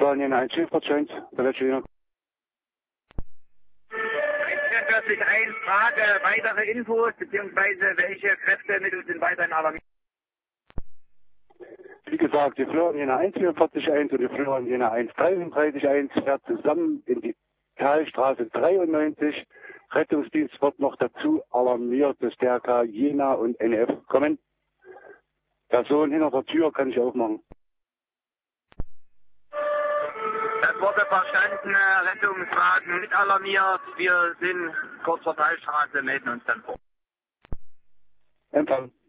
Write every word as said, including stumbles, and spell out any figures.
Florian Jena eins Schiffport scheint, der letzte Jena. vierundvierzig eins, Frage, weitere Infos, beziehungsweise welche Kräftemittel sind weiterhin alarmiert? Wie gesagt, die Florian Jena eins vierundvierzig eins und die Florian Jena eins dreiunddreißig eins fährt zusammen in die Talstraße dreiundneunzig. Rettungsdienst wird noch dazu alarmiert, dass D R K Jena und N F kommen. Person hinter der Tür kann ich aufmachen. Das wurde verstanden, Rettungswagen mit alarmiert. Wir sind kurz vor Talstraße, melden uns dann vor. Empfang.